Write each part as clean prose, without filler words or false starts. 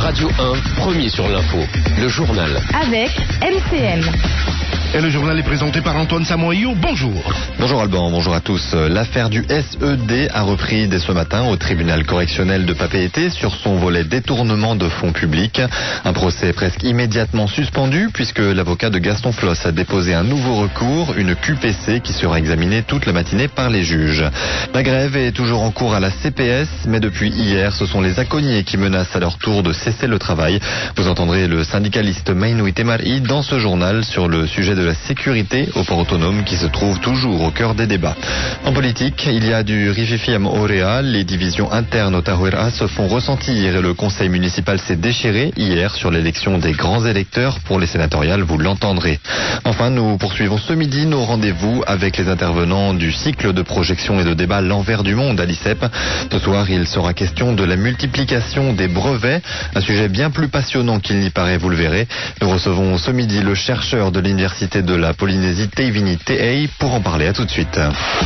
Radio 1, premier sur l'info. Le journal. Avec MCM. Et le journal est présenté par Antoine Samoïo. Bonjour. Bonjour Alban, bonjour à tous. L'affaire du SED a repris dès ce matin au tribunal correctionnel de Papeete sur son volet détournement de fonds publics. Un procès presque immédiatement suspendu puisque l'avocat de Gaston Flosse a déposé un nouveau recours, une QPC qui sera examinée toute la matinée par les juges. La grève est toujours en cours à la CPS, mais depuis hier, ce sont les aconniers qui menacent à leur tour de cesser le travail. Vous entendrez le syndicaliste Mainui Temari dans ce journal sur le sujet de la sécurité au port autonome qui se trouve toujours au cœur des débats. En politique, il y a du rififiam Orea. Les divisions internes au Tahuera se font ressentir et le conseil municipal s'est déchiré hier sur l'élection des grands électeurs pour les sénatoriales, vous l'entendrez. Enfin, nous poursuivons ce midi nos rendez-vous avec les intervenants du cycle de projection et de débat L'envers du monde à l'ICEP. Ce soir, il sera question de la multiplication des brevets, un sujet bien plus passionnant qu'il n'y paraît, vous le verrez. Nous recevons ce midi le chercheur de l'université de la Polynésie, Teivini Te'ei, pour en parler. À tout de suite.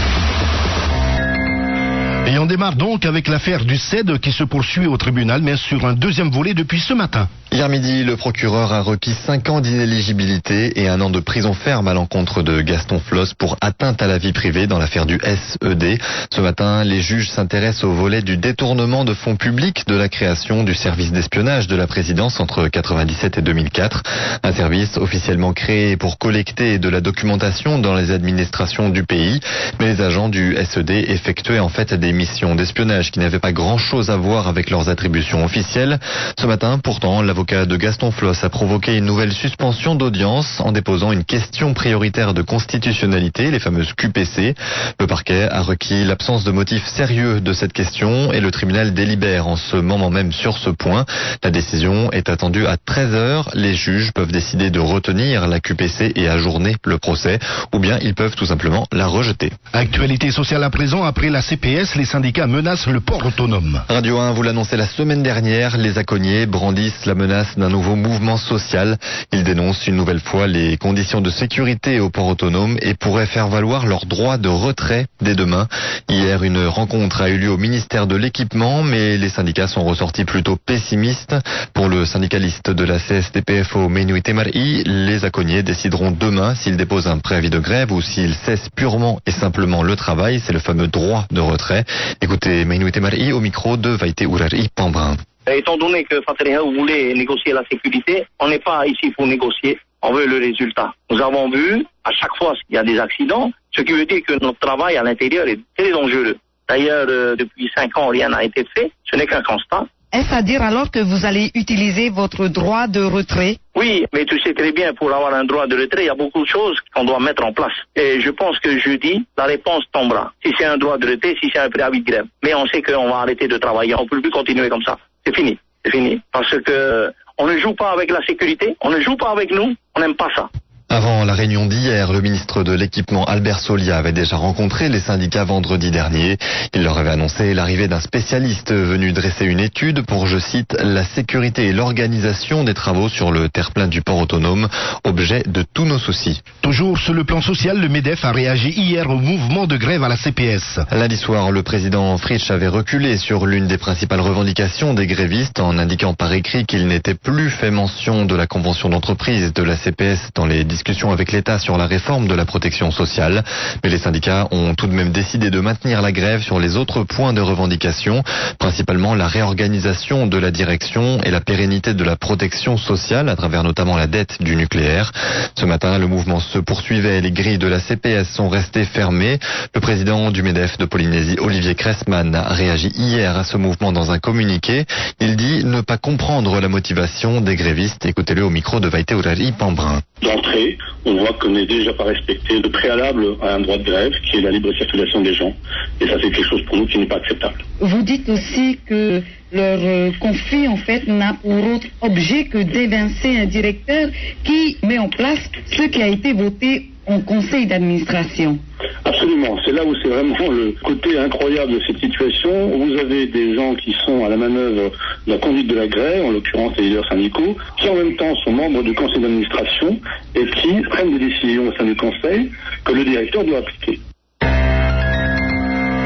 Et on démarre donc avec l'affaire du SED qui se poursuit au tribunal, mais sur un deuxième volet depuis ce matin. Hier midi, le procureur a requis 5 ans d'inéligibilité et 1 an de prison ferme à l'encontre de Gaston Flosse pour atteinte à la vie privée dans l'affaire du SED. Ce matin, les juges s'intéressent au volet du détournement de fonds publics de la création du service d'espionnage de la présidence entre 1997 et 2004. Un service officiellement créé pour collecter de la documentation dans les administrations du pays. Mais les agents du SED effectuaient en fait des missions d'espionnage qui n'avaient pas grand-chose à voir avec leurs attributions officielles. Ce matin, pourtant, l'avocat de Gaston Flosse a provoqué une nouvelle suspension d'audience en déposant une question prioritaire de constitutionnalité, les fameuses QPC. Le parquet a requis l'absence de motifs sérieux de cette question et le tribunal délibère en ce moment même sur ce point. La décision est attendue à 13h. Les juges peuvent décider de retenir la QPC et ajourner le procès, ou bien ils peuvent tout simplement la rejeter. Actualité sociale à présent, après la CPS, les syndicats menacent le port autonome. Radio 1 vous l'annonçait la semaine dernière, les aconniers brandissent la menace d'un nouveau mouvement social. Ils dénoncent une nouvelle fois les conditions de sécurité au port autonome et pourraient faire valoir leur droit de retrait dès demain. Hier, une rencontre a eu lieu au ministère de l'Équipement, mais les syndicats sont ressortis plutôt pessimistes. Pour le syndicaliste de la CSTPFO, Mainui Temari, les aconniers décideront demain s'ils déposent un préavis de grève ou s'ils cessent purement et simplement le travail. C'est le fameux droit de retrait. Écoutez Mainui Temari au micro de Vaite Urari Pambrin. Étant donné que Fatreha voulait négocier la sécurité, on n'est pas ici pour négocier, on veut le résultat. Nous avons vu, à chaque fois qu'il y a des accidents, ce qui veut dire que notre travail à l'intérieur est très dangereux. D'ailleurs, depuis 5 ans, rien n'a été fait, ce n'est qu'un constat. Est-ce à dire alors que vous allez utiliser votre droit de retrait? Oui, mais tu sais très bien, pour avoir un droit de retrait, il y a beaucoup de choses qu'on doit mettre en place. Et je pense que jeudi, la réponse tombera. Si c'est un droit de retrait, si c'est un préavis de grève. Mais on sait qu'on va arrêter de travailler, on ne peut plus continuer comme ça. C'est fini, c'est fini. Parce que on ne joue pas avec la sécurité, on ne joue pas avec nous, on n'aime pas ça. Avant la réunion d'hier, le ministre de l'Équipement Albert Solia avait déjà rencontré les syndicats vendredi dernier. Il leur avait annoncé l'arrivée d'un spécialiste venu dresser une étude pour, je cite, la sécurité et l'organisation des travaux sur le terre-plein du port autonome, objet de tous nos soucis. Toujours sur le plan social, le MEDEF a réagi hier au mouvement de grève à la CPS. Lundi soir, le président Fritsch avait reculé sur l'une des principales revendications des grévistes en indiquant par écrit qu'il n'était plus fait mention de la convention d'entreprise de la CPS dans les discussions avec l'État sur la réforme de la protection sociale. Mais les syndicats ont tout de même décidé de maintenir la grève sur les autres points de revendication, principalement la réorganisation de la direction et la pérennité de la protection sociale à travers notamment la dette du nucléaire. Ce matin, le mouvement se poursuivait. Les grilles de la CPS sont restées fermées. Le président du MEDEF de Polynésie, Olivier Cressman, a réagi hier à ce mouvement dans un communiqué. Il dit ne pas comprendre la motivation des grévistes. Écoutez-le au micro de Vaite Urari Pambrin. D'entrée, on voit qu'on n'est déjà pas respecté le préalable à un droit de grève qui est la libre circulation des gens. Et ça, c'est quelque chose pour nous qui n'est pas acceptable. Vous dites aussi que leur conflit, en fait, n'a pour autre objet que d'évincer un directeur qui met en place ce qui a été voté en conseil d'administration. Absolument, c'est là où c'est vraiment le côté incroyable de cette situation. Vous avez des gens qui sont à la manœuvre de la conduite de la grève, en l'occurrence les leaders syndicaux, qui en même temps sont membres du conseil d'administration et qui prennent des décisions au sein du conseil que le directeur doit appliquer.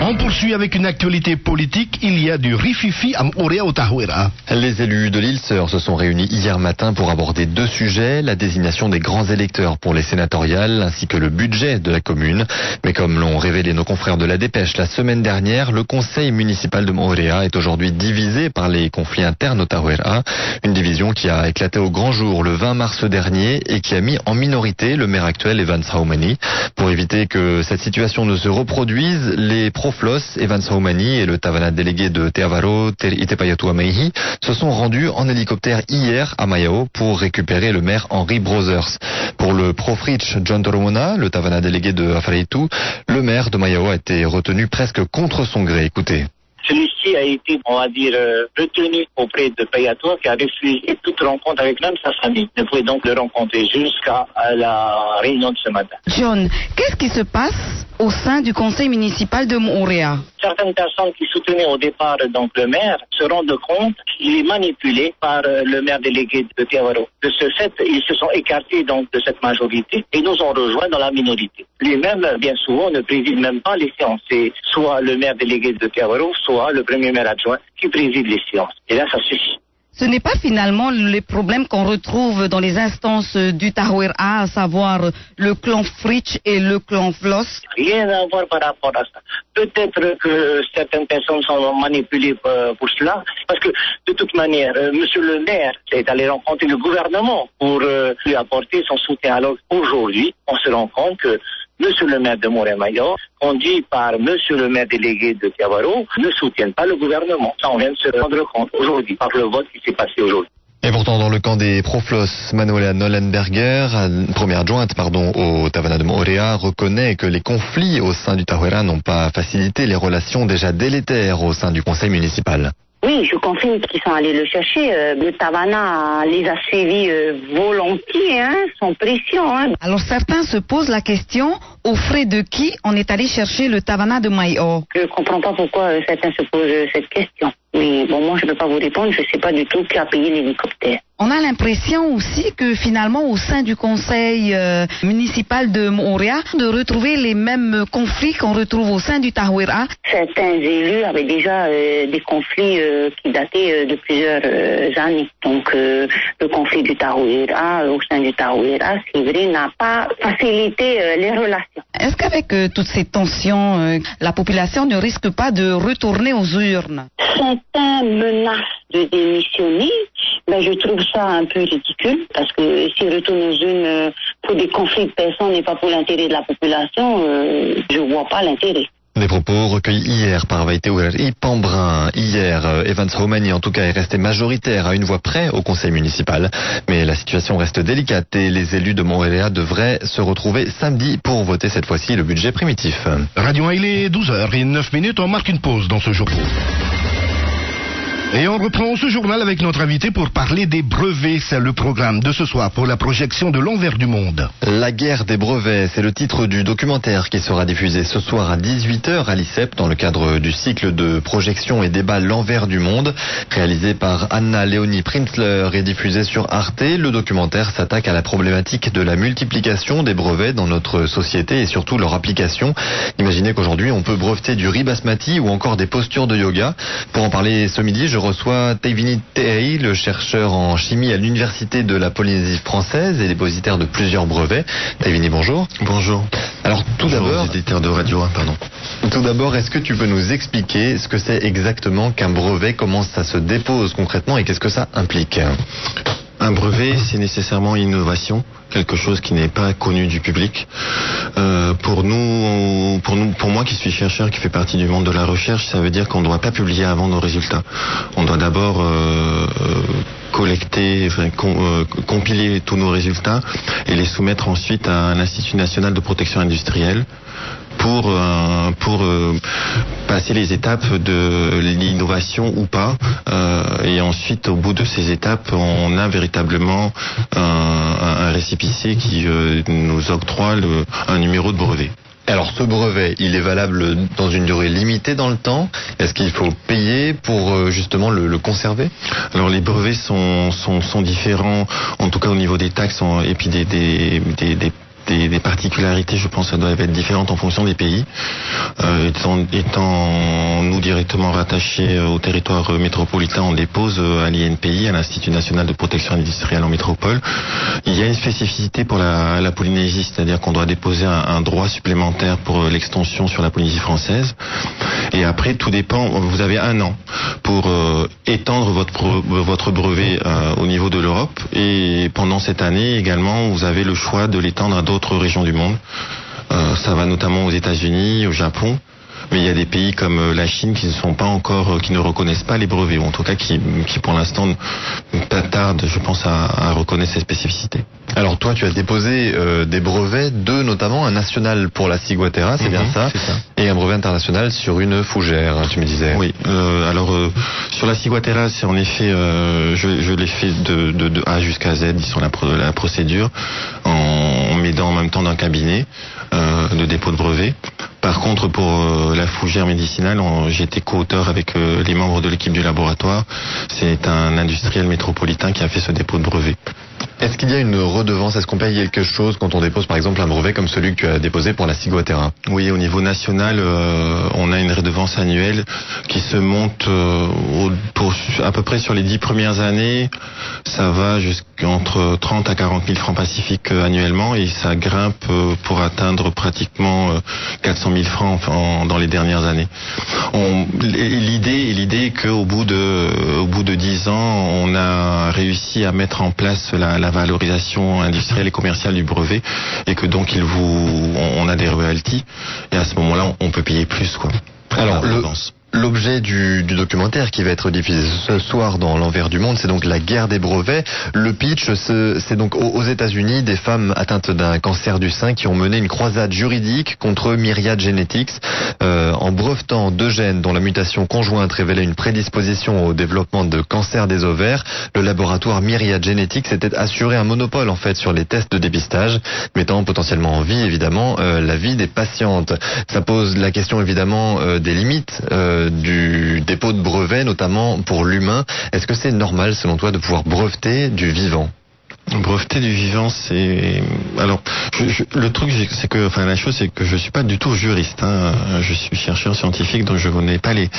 On poursuit avec une actualité politique. Il y a du rififi à M'Orea au Tahuera. Les élus de l'île Sœur se sont réunis hier matin pour aborder deux sujets, la désignation des grands électeurs pour les sénatoriales ainsi que le budget de la commune. Mais comme l'ont révélé nos confrères de la Dépêche la semaine dernière, le conseil municipal de M'Orea est aujourd'hui divisé par les conflits internes au Tahuera. Une division qui a éclaté au grand jour le 20 mars dernier et qui a mis en minorité le maire actuel Evans Haumani. Pour éviter que cette situation ne se reproduise, les Proflos, Evans Haumani et le Tavana délégué de Teavaro, Itepayatu Ameihi, se sont rendus en hélicoptère hier à Mayao pour récupérer le maire Henry Brothers. Pour le Profrich John Toromona, le Tavana délégué de Afreitu, le maire de Mayao a été retenu presque contre son gré. Écoutez. Celui-ci a été, on va dire, retenu auprès de Payato, qui a refusé toute rencontre avec même sa famille. Ne pouvait donc le rencontrer jusqu'à la réunion de ce matin. John, qu'est-ce qui se passe au sein du conseil municipal de M'Orea? Certaines personnes qui soutenaient au départ donc le maire se rendent compte qu'il est manipulé par le maire délégué de Teavaro. De ce fait, ils se sont écartés donc de cette majorité et nous ont rejoints dans la minorité. Lui-même, bien souvent, ne préside même pas les séances. C'est soit le maire délégué de Teavaro, soit le premier maire adjoint qui préside les séances. Et là, ça suffit. Ce n'est pas finalement les problèmes qu'on retrouve dans les instances du Tahuera, à savoir le clan Fritsch et le clan Floss. Rien à voir par rapport à ça. Peut-être que certaines personnes sont manipulées pour cela, parce que de toute manière, monsieur le maire est allé rencontrer le gouvernement pour lui apporter son soutien. Alors aujourd'hui, on se rend compte que monsieur le maire de M'Orea-Mayao, conduit par monsieur le maire délégué de Teavaro, ne soutiennent pas le gouvernement. Ça, on vient de se rendre compte aujourd'hui, par le vote qui s'est passé aujourd'hui. Et pourtant, dans le camp des Proflos, Manuela Nollenberger, première adjointe, au Tavana de M'Orea, reconnaît que les conflits au sein du Tahuera n'ont pas facilité les relations déjà délétères au sein du conseil municipal. Oui, je confirme qu'ils sont allés le chercher. Le Tavana les a suivis volontiers, sans pression. Alors certains se posent la question, aux frais de qui on est allé chercher le Tavana de Mayao? Je ne comprends pas pourquoi certains se posent cette question. Mais bon, moi je ne peux pas vous répondre, je ne sais pas du tout qui a payé l'hélicoptère. On a l'impression aussi que finalement au sein du conseil municipal de M'Orea, de retrouver les mêmes conflits qu'on retrouve au sein du Tahuera. Certains élus avaient déjà des conflits qui dataient de plusieurs années. Donc le conflit du Tahuera, au sein du Tahuera, c'est vrai, n'a pas facilité les relations. Est-ce qu'avec toutes ces tensions, la population ne risque pas de retourner aux urnes? Certains menacent de démissionner, mais je trouve ça un peu ridicule, parce que s'ils retournent aux urnes pour des conflits de personnes et pas pour l'intérêt de la population, je vois pas l'intérêt. Des propos recueillis hier par Vaiteueri Pambrin. Hier, Evans Haumani en tout cas est resté majoritaire à une voix près au conseil municipal. Mais la situation reste délicate et les élus de M'Orea devraient se retrouver samedi pour voter cette fois-ci le budget primitif. Radio 1, il est 12h09, on marque une pause dans ce journal. Et on reprend ce journal avec notre invité pour parler des brevets. C'est le programme de ce soir pour la projection de l'envers du monde. La guerre des brevets, c'est le titre du documentaire qui sera diffusé ce soir à 18h à l'ICEP dans le cadre du cycle de projection et débat L'envers du monde, réalisé par Anna Léonie Prinzler et diffusé sur Arte. Le documentaire s'attaque à la problématique de la multiplication des brevets dans notre société et surtout leur application. Imaginez qu'aujourd'hui on peut breveter du riz basmati ou encore des postures de yoga. Pour en parler ce midi, je reçoit Taivini Tehei, le chercheur en chimie à l'Université de la Polynésie française et dépositaire de plusieurs brevets. Taivini, bonjour. Bonjour. Alors tout d'abord, éditeur de Radio 1, pardon. Tout d'abord, est-ce que tu peux nous expliquer ce que c'est exactement qu'un brevet, comment ça se dépose concrètement et qu'est-ce que ça implique? Un brevet, c'est nécessairement une innovation, quelque chose qui n'est pas connu du public. Pour moi qui suis chercheur, qui fait partie du monde de la recherche, ça veut dire qu'on ne doit pas publier avant nos résultats. On doit d'abord collecter, compiler tous nos résultats et les soumettre ensuite à l'Institut national de protection industrielle pour passer les étapes de l'innovation ou pas. Et ensuite, au bout de ces étapes, on a véritablement un récépissé qui nous octroie un numéro de brevet. Alors ce brevet, il est valable dans une durée limitée dans le temps. Est-ce qu'il faut payer pour justement le conserver? Alors les brevets sont différents, en tout cas au niveau des taxes et puis des des particularités, je pense, ça doit être différentes en fonction des pays. Étant nous directement rattachés au territoire métropolitain, on dépose à l'INPI, à l'Institut national de protection industrielle en métropole. Il y a une spécificité pour la Polynésie, c'est-à-dire qu'on doit déposer un droit supplémentaire pour l'extension sur la Polynésie française. Et après, tout dépend, vous avez 1 an pour étendre votre brevet au niveau de l'Europe. Et pendant cette année également, vous avez le choix de l'étendre à d'autres régions du monde. Ça va notamment aux États-Unis, au Japon. Mais il y a des pays comme la Chine qui ne reconnaissent pas les brevets, ou en tout cas qui pour l'instant tardent, je pense, à reconnaître ces spécificités. Alors toi, tu as déposé des brevets, 2 notamment, un national pour la ciguatera, c'est bien ça, et un brevet international sur une fougère, tu me disais. Oui, sur la ciguatera, c'est en effet, je l'ai fait de A jusqu'à Z, disons la procédure, en m'aidant en même temps d'un cabinet de dépôt de brevet. Par contre, pour la fougère médicinale, j'étais co-auteur avec les membres de l'équipe du laboratoire. C'est un industriel métropolitain qui a fait ce dépôt de brevet. Est-ce qu'il y a une redevance? Est-ce qu'on paye quelque chose quand on dépose par exemple un brevet comme celui que tu as déposé pour la ciguatera? Oui, au niveau national, on a une redevance annuelle qui se monte à peu près sur les 10 premières années. Ça va jusqu'entre 30 à 40 000 francs pacifiques annuellement, et ça grimpe pour atteindre pratiquement 400 000 francs dans les dernières années. L'idée est qu'au bout de 10 ans, on a réussi à mettre en place la valorisation industrielle et commerciale du brevet, et que donc on a des royalties, et à ce moment-là on peut payer plus, quoi. Alors l'objet du documentaire qui va être diffusé ce soir dans l'Envers du Monde, c'est donc la guerre des brevets. Le pitch, c'est donc aux États-Unis des femmes atteintes d'un cancer du sein qui ont mené une croisade juridique contre Myriad Genetics en brevetant 2 gènes dont la mutation conjointe révélait une prédisposition au développement de cancer des ovaires. Le laboratoire Myriad Genetics s'était assuré un monopole en fait sur les tests de dépistage, mettant potentiellement en vie évidemment la vie des patientes. Ça pose la question évidemment des limites du dépôt de brevet, notamment pour l'humain. Est-ce que c'est normal, selon toi, de pouvoir breveter du vivant? Breveter du vivant, c'est... Alors, le truc, c'est que... Enfin, la chose, c'est que je suis pas du tout juriste. Je suis chercheur scientifique, donc je connais pas les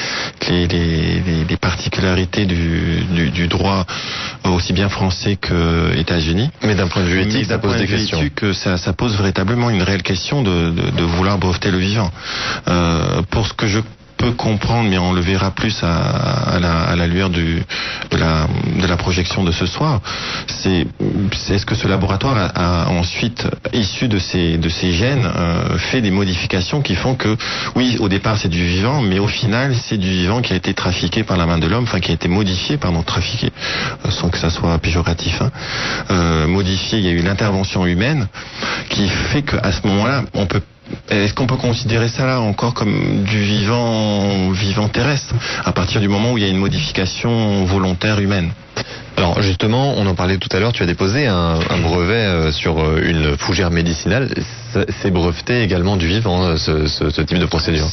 particularités du droit, aussi bien français que États-Unis. Mais d'un point de vue éthique, ça pose des questions. Ça pose véritablement une réelle question de vouloir breveter le vivant. Pour ce que je peux comprendre, mais on le verra plus à la lueur de la projection de ce soir, c'est ce que ce laboratoire a ensuite, issu de ces gènes, fait des modifications qui font que, oui, au départ c'est du vivant, mais au final c'est du vivant qui a été trafiqué par la main de l'homme, enfin qui a été modifié, trafiqué, sans que ça soit péjoratif, modifié. Il y a eu l'intervention humaine qui fait qu'à ce moment-là, est-ce qu'on peut considérer ça là encore comme du vivant terrestre, à partir du moment où il y a une modification volontaire humaine? Alors justement, on en parlait tout à l'heure, tu as déposé un brevet sur une fougère médicinale. C'est breveté également du vivant, ce type de procédure?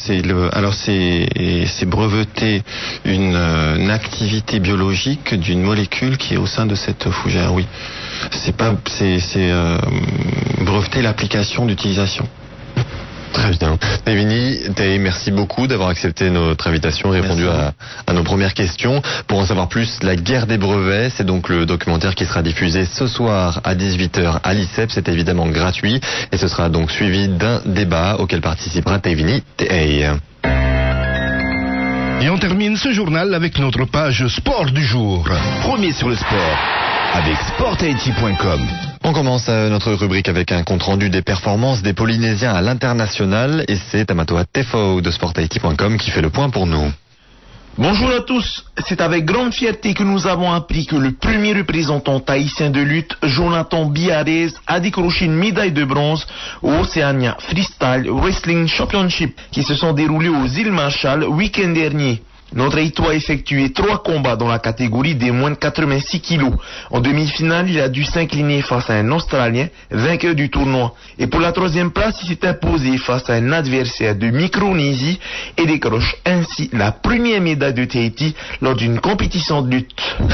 C'est breveter une activité biologique d'une molécule qui est au sein de cette fougère, oui. C'est breveter l'application d'utilisation. Très bien. Tevini, merci beaucoup d'avoir accepté notre invitation et répondu à nos premières questions. Pour en savoir plus, la guerre des brevets, c'est donc le documentaire qui sera diffusé ce soir à 18h à l'ICEP. C'est évidemment gratuit et ce sera donc suivi d'un débat auquel participera Tevini Tehei. Et on termine ce journal avec notre page sport du jour. Premier sur le sport avec sporthaiti.com. On commence notre rubrique avec un compte-rendu des performances des Polynésiens à l'international, et c'est Amatoa Tefo de sporthaiti.com qui fait le point pour nous. Bonjour à tous, c'est avec grande fierté que nous avons appris que le premier représentant tahitien de lutte, Jonathan Biarez, a décroché une médaille de bronze au Oceania Freestyle Wrestling Championship qui se sont déroulés aux îles Marshall week-end dernier. Notre Haïto a effectué 3 combats dans la catégorie des moins de 86 kilos. En demi-finale, il a dû s'incliner face à un Australien, vainqueur du tournoi. Et pour la 3e place, il s'est imposé face à un adversaire de Micronésie et décroche ainsi la première médaille de Tahiti lors d'une compétition de lutte.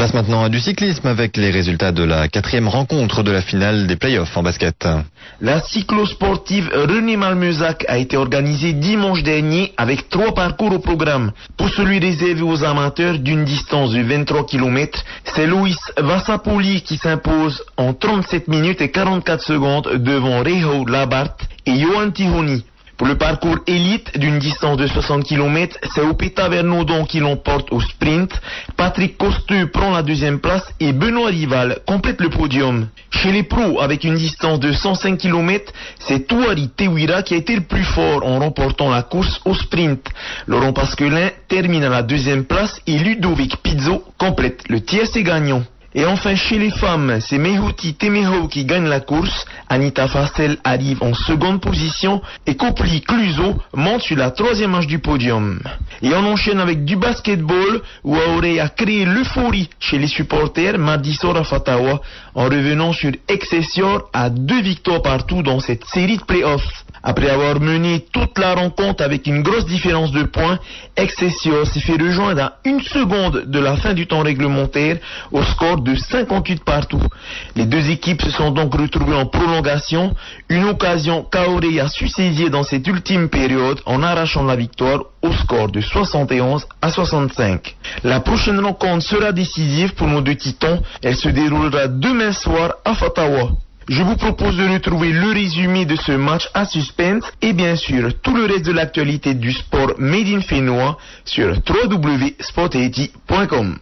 Place maintenant à du cyclisme avec les résultats de la 4e rencontre de la finale des playoffs en basket. La cyclosportive René Malmezac a été organisée dimanche dernier avec 3 parcours au programme. Pour celui réservé aux amateurs d'une distance de 23 km, c'est Loïs Vassapoli qui s'impose en 37 minutes et 44 secondes devant Reho Labart et Johan Tihoni. Pour le parcours élite d'une distance de 60 km, c'est Opeta Vernaudon qui l'emporte au sprint. Patrick Costeux prend la 2e place et Benoît Rival complète le podium. Chez les pros, avec une distance de 105 km, c'est Touari Tewira qui a été le plus fort en remportant la course au sprint. Laurent Pasquelin termine à la 2e place et Ludovic Pizzo complète le tiercé gagnant. Et enfin, chez les femmes, c'est Mehuti Temeho qui gagne la course. Anita Fastel arrive en seconde position et Kopli Cluzo monte sur la 3e marche du podium. Et on enchaîne avec du basketball où Aoré a créé l'euphorie chez les supporters mardi soir à Fatawa en revenant sur Excelsior à 2 victoires partout dans cette série de playoffs. Après avoir mené toute la rencontre avec une grosse différence de points, Excelsior s'est fait rejoindre à 1 seconde de la fin du temps réglementaire au score de 58 partout. Les deux équipes se sont donc retrouvées en prolongation, une occasion qu'Aoré a su saisir dans cette ultime période en arrachant la victoire au score de 71 à 65. La prochaine rencontre sera décisive pour nos deux titans, elle se déroulera demain soir à Fatawa. Je vous propose de retrouver le résumé de ce match à suspense et bien sûr tout le reste de l'actualité du sport made in Fénois sur www.sporthaiti.com.